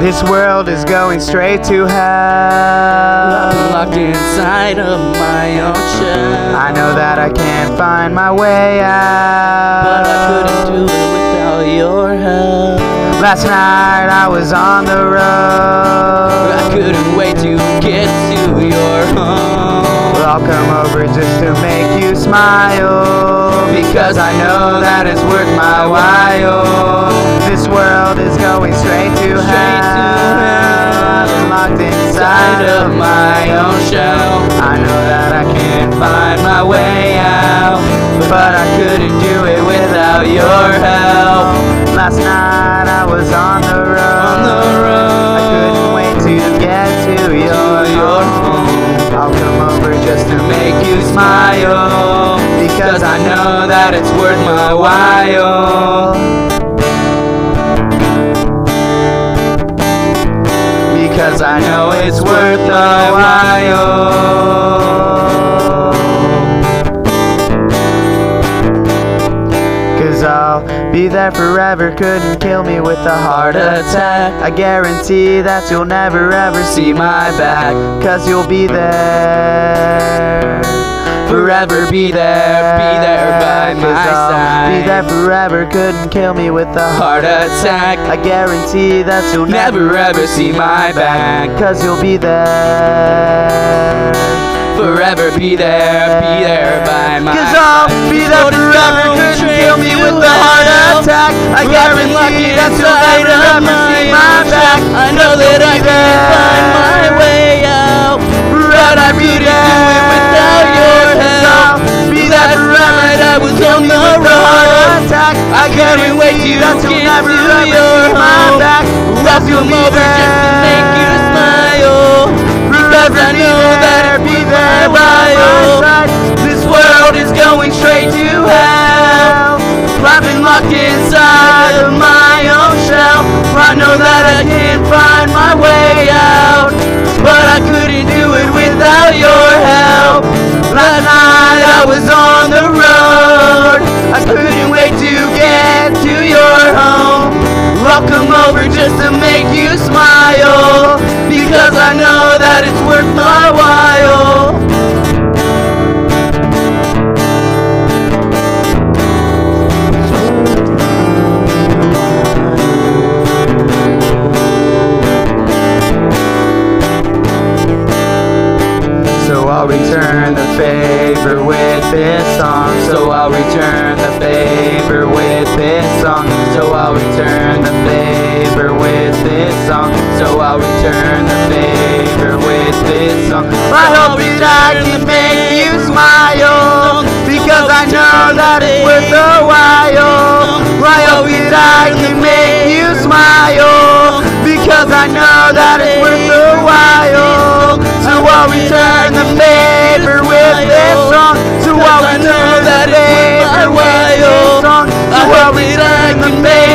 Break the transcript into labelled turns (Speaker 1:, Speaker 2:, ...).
Speaker 1: This world is going straight to hell.
Speaker 2: I'm locked inside of my own shell.
Speaker 1: I know that I can't find my way out,
Speaker 2: but I couldn't do it without your help.
Speaker 1: Last night I was on the road.
Speaker 2: I couldn't wait to get to your home.
Speaker 1: Well, I'll come over just to make you smile, because I know that it's worth my while. This world is going straight to hell. I'm locked inside of my own shell. I know that I can't find my way out, but I couldn't do it without your help. Last night I was on the road. I couldn't wait to get to your home. I'll come over just to make you smile, because I know that it's worth my while. Because I know it's worth my while. Cause I'll be there forever, couldn't kill me with a heart attack. I guarantee that you'll never ever see my back, cause you'll be there. Forever be there by my side. Be there forever, couldn't kill me with a heart attack. I guarantee that you'll never ever see my back, cause you'll be there. Forever be there by my side. Cause I'll be there forever, couldn't kill me with a heart attack. I guarantee that you'll never ever see my back.
Speaker 2: I know that I can't find my way out, but I couldn't do it without your help. Last night I was on the road.
Speaker 1: I couldn't wait to get to your home.
Speaker 2: I'll come over just to make you smile, because I know that I'll be there by your side.
Speaker 1: This world is going straight to hell. I've been locked inside of my own shell. I know that I can't find my way out, but I couldn't do it without your help. Last night I was on the road. I couldn't wait to get to your home. I'll come over just to make you smile, because I know that it's worth my while. So I'll return the favor with this song. So I'll return the favor with this song. So I'll return the favor with this song. So I'll return the favor with this song. I hope that I can make you smile, because I know that it's worth a while. I hope that I can make you smile, because I know that it's worth a while. So I'll return the favor with this song. So I'll return the favor with this song. So I'll return the favor.